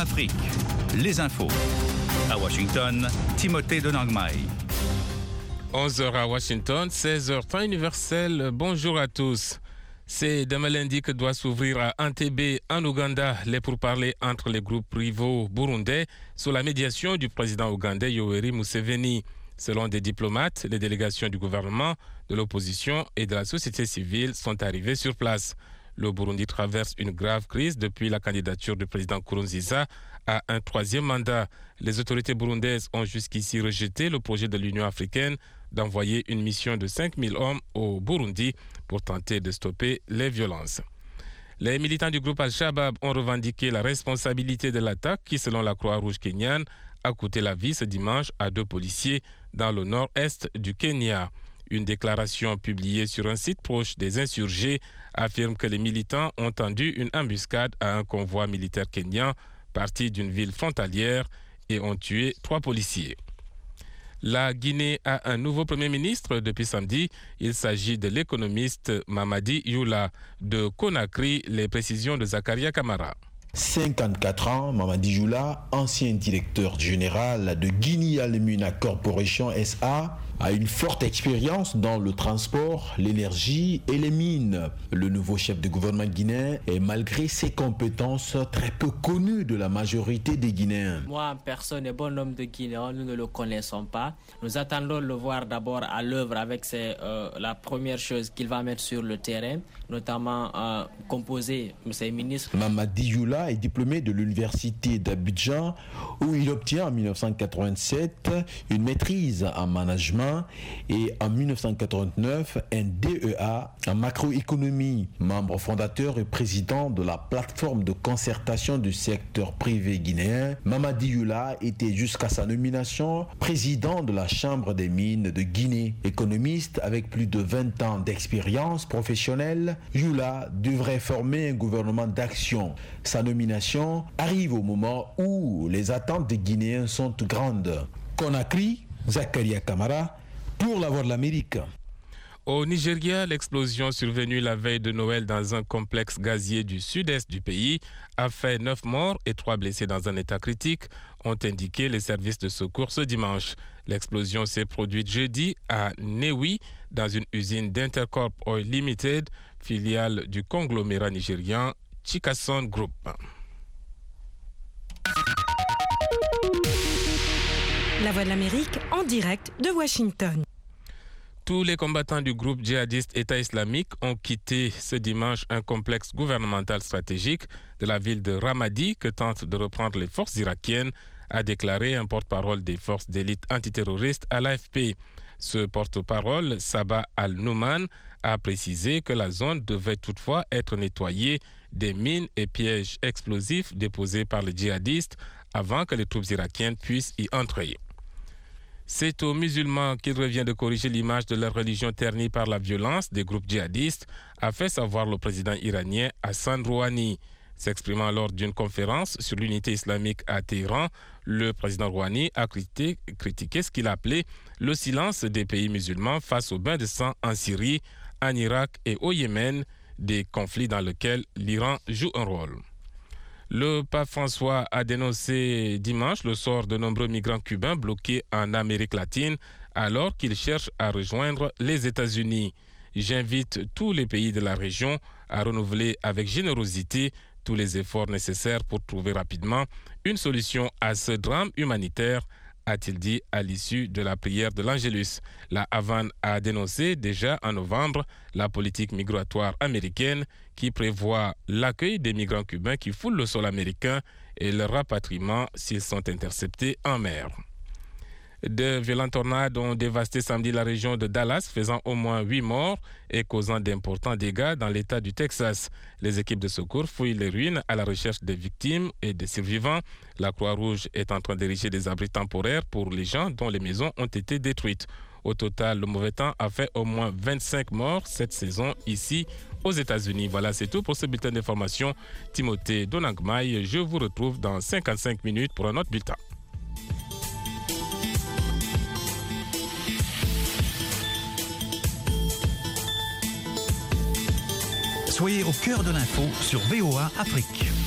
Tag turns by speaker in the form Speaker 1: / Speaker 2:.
Speaker 1: Afrique. Les infos. À Washington, Timothée Donangmai.
Speaker 2: 11h à Washington, 16h temps universel. Bonjour à tous. C'est demain lundi que doit s'ouvrir à Entebbe, en Ouganda, les pourparlers entre les groupes rivaux burundais sous la médiation du président ougandais Yoweri Museveni. Selon des diplomates, les délégations du gouvernement, de l'opposition et de la société civile sont arrivées sur place. Le Burundi traverse une grave crise depuis la candidature du président Nkurunziza à un troisième mandat. Les autorités burundaises ont jusqu'ici rejeté le projet de l'Union africaine d'envoyer une mission de 5000 hommes au Burundi pour tenter de stopper les violences. Les militants du groupe Al-Shabaab ont revendiqué la responsabilité de l'attaque qui, selon la Croix-Rouge kenyane, a coûté la vie ce dimanche à 2 policiers dans le nord-est du Kenya. Une déclaration publiée sur un site proche des insurgés affirme que les militants ont tendu une embuscade à un convoi militaire kenyan parti d'une ville frontalière et ont tué 3 policiers. La Guinée a un nouveau Premier ministre depuis samedi. Il s'agit de l'économiste Mamadi Youla. De Conakry, les précisions de Zakaria Kamara.
Speaker 3: 54 ans, Mamadi Youla, ancien directeur général de Guinea Alumina Corporation SA, a une forte expérience dans le transport, l'énergie et les mines. Le nouveau chef de gouvernement guinéen est, malgré ses compétences, très peu connu de la majorité des Guinéens.
Speaker 4: Moi, personne et bon homme de Guinée, nous ne le connaissons pas. Nous attendons de le voir d'abord à l'œuvre avec la première chose qu'il va mettre sur le terrain, notamment composer ses ministres.
Speaker 3: Mamadi Youla est diplômé de l'université d'Abidjan où il obtient en 1987 une maîtrise en management et en 1989 un DEA en macroéconomie. Membre fondateur et président de la plateforme de concertation du secteur privé guinéen, Mamadi Youla était jusqu'à sa nomination président de la Chambre des mines de Guinée. Économiste avec plus de 20 ans d'expérience professionnelle, Youla devrait former un gouvernement d'action. Sa nomination arrive au moment où les attentes des Guinéens sont grandes. Conakry, Zakaria Kamara, pour la Voix de l'Amérique.
Speaker 2: Au Nigeria, l'explosion survenue la veille de Noël dans un complexe gazier du sud-est du pays a fait 9 morts et 3 blessés dans un état critique, ont indiqué les services de secours ce dimanche. L'explosion s'est produite jeudi à Newi, dans une usine d'Intercorp Oil Limited, filiale du conglomérat nigérian Chikason Group.
Speaker 5: La Voix de l'Amérique en direct de Washington.
Speaker 2: Tous les combattants du groupe djihadiste État islamique ont quitté ce dimanche un complexe gouvernemental stratégique de la ville de Ramadi que tentent de reprendre les forces irakiennes, a déclaré un porte-parole des forces d'élite antiterroristes à l'AFP. Ce porte-parole, Sabah Al-Nouman, a précisé que la zone devait toutefois être nettoyée des mines et pièges explosifs déposés par les djihadistes avant que les troupes irakiennes puissent y entrer. C'est aux musulmans qu'il revient de corriger l'image de leur religion ternie par la violence des groupes djihadistes, a fait savoir le président iranien Hassan Rouhani. S'exprimant lors d'une conférence sur l'unité islamique à Téhéran, le président Rouhani a critiqué ce qu'il appelait le silence des pays musulmans face au bain de sang en Syrie, en Irak et au Yémen, des conflits dans lesquels l'Iran joue un rôle. Le pape François a dénoncé dimanche le sort de nombreux migrants cubains bloqués en Amérique latine alors qu'ils cherchent à rejoindre les États-Unis. J'invite tous les pays de la région à renouveler avec générosité tous les efforts nécessaires pour trouver rapidement une solution à ce drame humanitaire, a-t-il dit à l'issue de la prière de l'Angélus. La Havane a dénoncé déjà en novembre la politique migratoire américaine qui prévoit l'accueil des migrants cubains qui foulent le sol américain et leur rapatriement s'ils sont interceptés en mer. De violentes tornades ont dévasté samedi la région de Dallas, faisant au moins 8 morts et causant d'importants dégâts dans l'État du Texas. Les équipes de secours fouillent les ruines à la recherche des victimes et des survivants. La Croix-Rouge est en train d'ériger des abris temporaires pour les gens dont les maisons ont été détruites. Au total, le mauvais temps a fait au moins 25 morts cette saison ici aux États-Unis. Voilà, c'est tout pour ce bulletin d'information. Timothée Donangmai, je vous retrouve dans 55 minutes pour un autre bulletin.
Speaker 1: Soyez au cœur de l'info sur VOA Afrique.